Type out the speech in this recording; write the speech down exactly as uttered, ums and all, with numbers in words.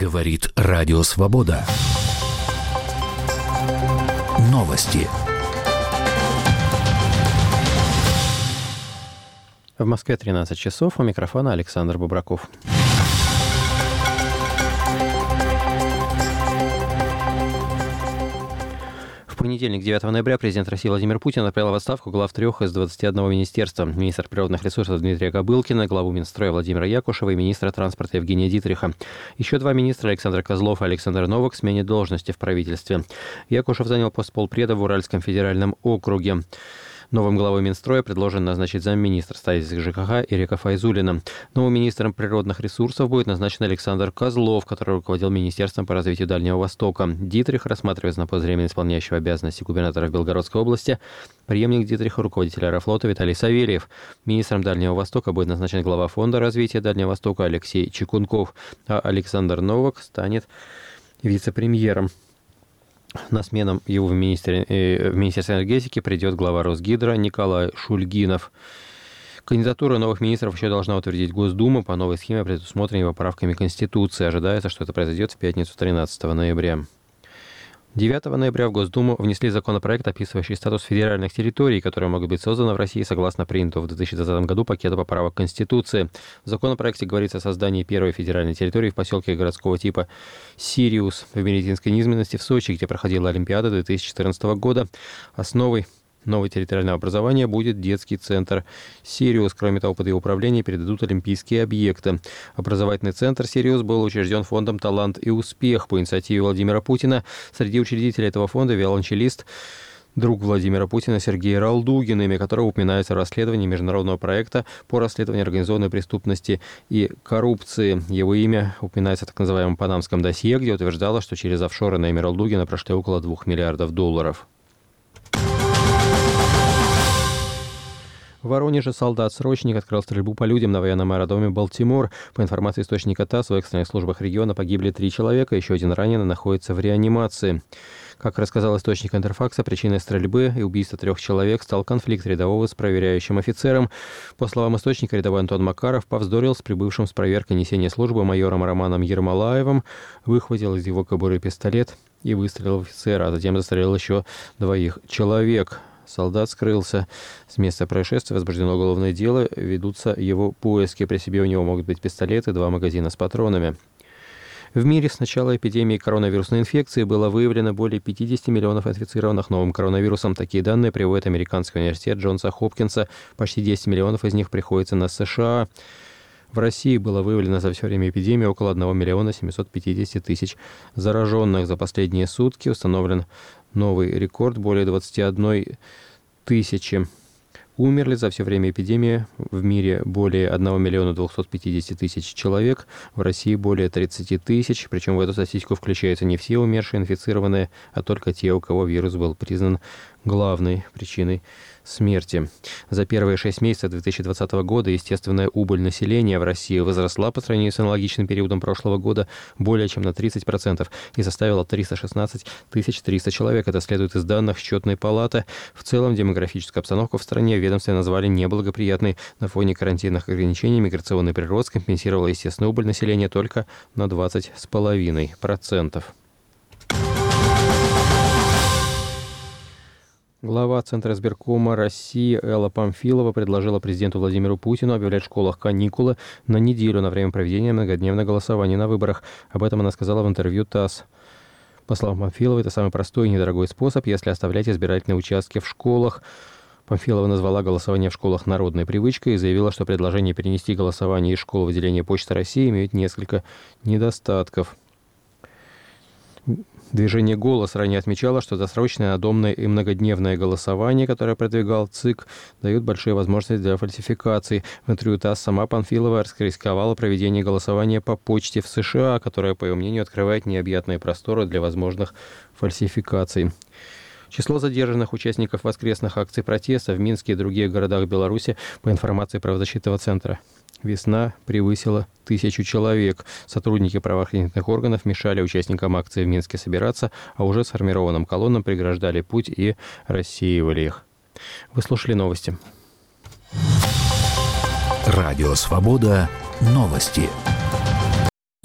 Говорит Радио Свобода. Новости. В Москве тринадцать часов. У микрофона Александр Бубраков. В понедельник, девятого ноября, президент России Владимир Путин отправил в отставку глав трех из двадцати одного министерства. Министр природных ресурсов Дмитрия Кобылкина, главу Минстроя Владимира Якушева и министра транспорта Евгения Дитриха. Еще два министра, Александр Козлов и Александр Новак, сменят должности в правительстве. Якушев занял пост полпреда в Уральском федеральном округе. Новым главой Минстроя предложен назначить замминистра строительства ЖКХ Ирека Файзуллина. Новым министром природных ресурсов будет назначен Александр Козлов, который руководил Министерством по развитию Дальнего Востока. Дитрих рассматривается на пост временно исполняющего обязанности губернатора в Белгородской области. Преемник Дитриха, руководитель Аэрофлота Виталий Савельев. Министром Дальнего Востока будет назначен глава Фонда развития Дальнего Востока Алексей Чекунков, а Александр Новак станет вице-премьером. На смену его в, министере, э, в Министерстве энергетики придет глава Росгидро Николай Шульгинов. Кандидатуру новых министров еще должна утвердить Госдума по новой схеме, предусмотренной поправками Конституции. Ожидается, что это произойдет в пятницу тринадцатого ноября. девятого ноября в Госдуму внесли законопроект, описывающий статус федеральных территорий, которые могут быть созданы в России согласно принятому в две тысячи двадцатом году пакету поправок Конституции. В законопроекте говорится о создании первой федеральной территории в поселке городского типа Сириус в Меридинской низменности в Сочи, где проходила Олимпиада две тысячи четырнадцатого года. Основой нового территориального образования будет детский центр «Сириус». Кроме того, под его управление передадут олимпийские объекты. Образовательный центр «Сириус» был учрежден фондом «Талант и успех» по инициативе Владимира Путина. Среди учредителей этого фонда виолончелист, друг Владимира Путина Сергей Ралдугин, имя которого упоминается в расследовании международного проекта по расследованию организованной преступности и коррупции. Его имя упоминается в так называемом панамском досье, где утверждалось, что через офшоры на имя Ралдугина прошли около двух миллиардов долларов. В Воронеже солдат-срочник открыл стрельбу по людям на военном аэродроме Балтимор. По информации источника ТАСС, в экстренных службах региона погибли три человека, еще один раненый находится в реанимации. Как рассказал источник Интерфакса, причиной стрельбы и убийства трех человек стал конфликт рядового с проверяющим офицером. По словам источника, рядовой Антон Макаров повздорил с прибывшим с проверкой несения службы майором Романом Ермолаевым, выхватил из его кобуры пистолет и выстрелил в офицера, а затем застрелил еще двоих человек. Солдат скрылся. С места происшествия возбуждено уголовное дело, ведутся его поиски. При себе у него могут быть пистолеты, два магазина с патронами. В мире с начала эпидемии коронавирусной инфекции было выявлено более пятьдесят миллионов инфицированных новым коронавирусом. Такие данные приводит американский университет Джонса Хопкинса. Почти десять миллионов из них приходится на США. В России было выявлено за все время эпидемии около одного миллиона семисот пятидесяти тысяч зараженных. За последние сутки установлен новый рекорд – более двадцати одной тысячи. Умерли за все время эпидемии в мире более одного миллиона двухсот пятидесяти тысяч человек, в России более тридцати тысяч, причем в эту статистику включаются не все умершие инфицированные, а только те, у кого вирус был признан главной причиной смерти. За первые шесть месяцев две тысячи двадцатого года естественная убыль населения в России возросла по сравнению с аналогичным периодом прошлого года более чем на тридцать процентов и составила триста шестнадцать тысяч триста человек. Это следует из данных Счетной палаты. В целом демографическая обстановка в стране ведомстве назвали неблагоприятной. На фоне карантинных ограничений миграционный прирост компенсировал естественную убыль населения только на двадцать целых пять десятых процента. Глава Центра избиркома России Элла Памфилова предложила президенту Владимиру Путину объявлять в школах каникулы на неделю на время проведения многодневного голосования на выборах. Об этом она сказала в интервью ТАСС. По словам Памфиловой, это самый простой и недорогой способ, если оставлять избирательные участки в школах. Памфилова назвала голосование в школах народной привычкой и заявила, что предложение перенести голосование из школ в отделение Почты России имеет несколько недостатков. Движение «Голос» ранее отмечало, что досрочное, надомное и многодневное голосование, которое продвигал ЦИК, дают большие возможности для фальсификаций. В интервью ТАСС сама Памфилова раскритиковала проведение голосования по почте в США, которое, по ее мнению, открывает необъятные просторы для возможных фальсификаций. Число задержанных участников воскресных акций протеста в Минске и других городах Беларуси, по информации правозащитного центра «Весна», превысило тысячу человек. Сотрудники правоохранительных органов мешали участникам акции в Минске собираться, а уже сформированным колоннам преграждали путь и рассеивали их. Вы слушали новости. Радио «Свобода». Новости.